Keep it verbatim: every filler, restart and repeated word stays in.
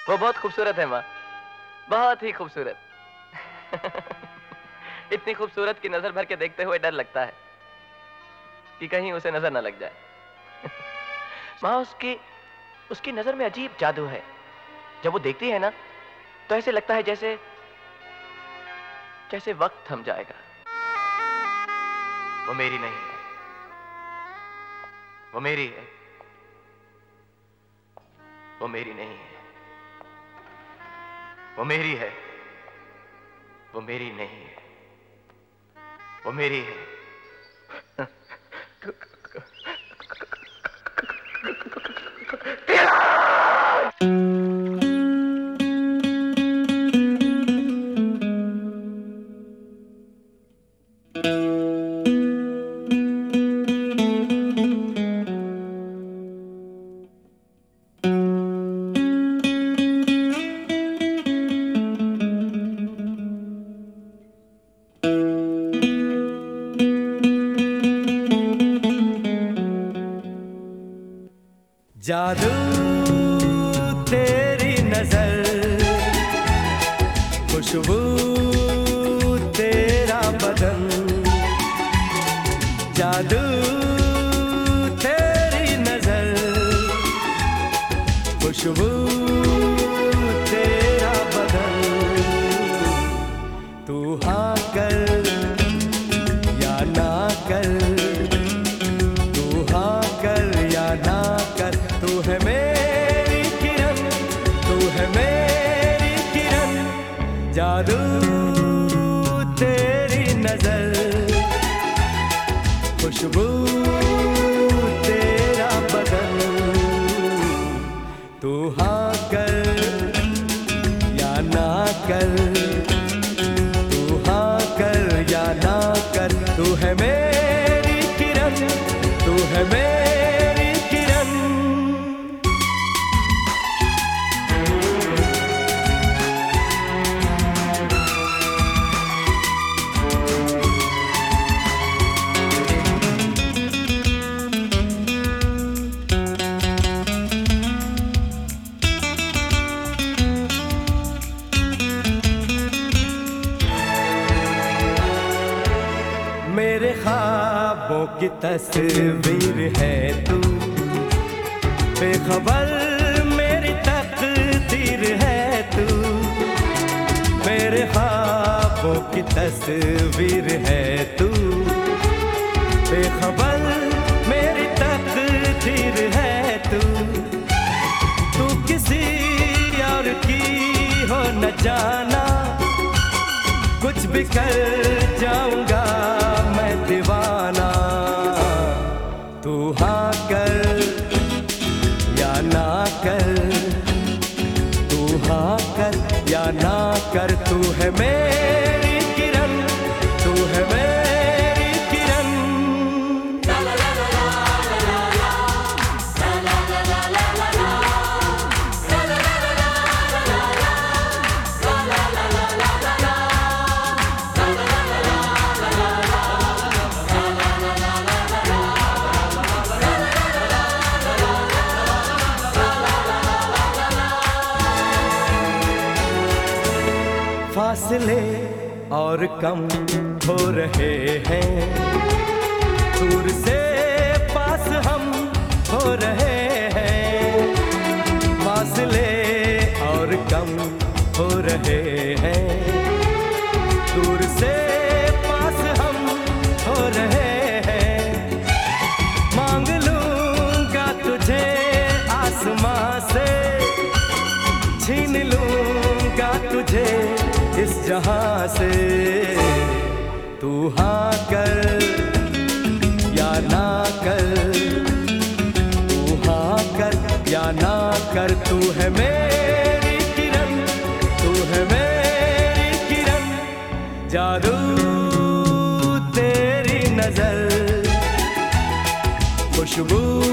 वो बहुत खूबसूरत है माँ, बहुत ही खूबसूरत। इतनी खूबसूरत की नजर भर के देखते हुए डर लगता है कि कहीं उसे नजर न लग जाए। माँ, उसकी उसकी नजर में अजीब जादू है। जब वो देखती है ना तो ऐसे लगता है जैसे जैसे वक्त थम जाएगा। वो मेरी नहीं है, वो मेरी है, वो मेरी नहीं है। वो मेरी है, वो मेरी नहीं है, वो मेरी है। जादू तेरी नजर, खुशबू तेरा बदन, जादू तेरी नजर, खुशबू तेरा बदन। तू हाँ कर या ना कर, तू हाँ कर या ना कर, तू है मेरी किरण, तू है मेरी किरण। जादू तेरी नजर, खुशबू तेरा बदन। तू हाँ कर या ना कर, तू हाँ कर या ना कर, तू है मेरी किरण, तू है मेरी किरण। मेरे ख्वाबों की तस्वीर है तू, बेखबर मेरी तकदीर है तू। मेरे ख्वाबों की तस्वीर है तू, बेखबर मेरी तकदीर है तू। तू किसी और की हो न जाना, कुछ भी कर जाऊंगा मैं दीवाना। तू हाँ कर या ना कर, तू हाँ कर या ना कर, तू है मेरी किरण, तू है मेरी किरण। फासले और कम हो रहे हैं, दूर से पास हम हो रहे हैं। फासले और कम हो रहे हैं, दूर से पास हम हो रहे हैं। मांग लूंगा तुझे आसमां से, छीन लूंगा तुझे इस जहां से। तू हाँ कर या ना कर, तू हाँ कर या ना कर, तू है मेरी किरण, तू है मेरी किरण। जादू तेरी नजर, खुशबू